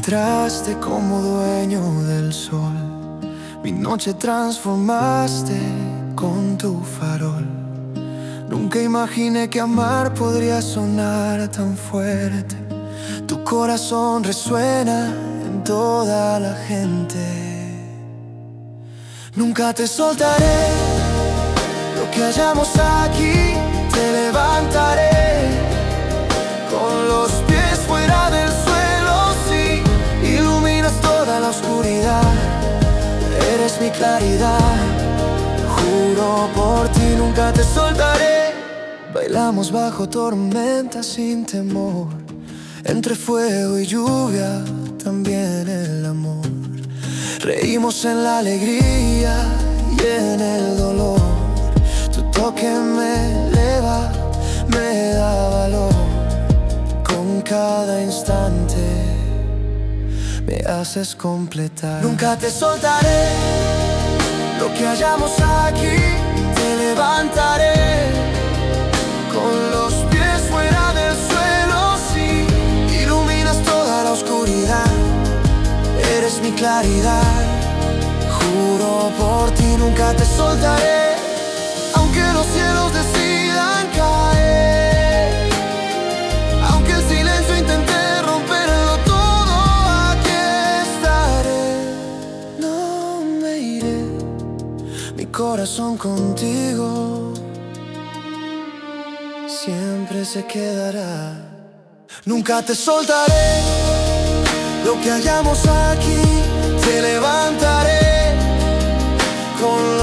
entraste como dueño del sol. Mi noche transformaste con tu farol. Nunca imaginé que amar podría sonar tan fuerte. Tu corazón resuena en toda la gente. Nunca te soltaré, lo que hallamos aquí te levantaré. Con los pies fuera del suelo, sí, iluminas toda la oscuridad. Eres mi claridad, juro por ti nunca te soltaré. Bailamos bajo tormenta sin temor, entre fuego y lluvia también el amor. Reímos en la alegría y en el dolor. Tu toque me eleva, me da valor. Con cada instante me haces completar. Nunca te soltaré, lo que hallamos aquí te levantaré. Con los pies fuera del suelo, sí, iluminas toda la oscuridad. Eres mi claridad, juro por ti nunca te soltaré. Aunque los cielos decidan caer, aunque el silencio intente romperlo todo, aquí estaré. No me iré, mi corazón contigo siempre se quedará. Nunca te soltaré, lo que hallamos aquí te levantaré. Con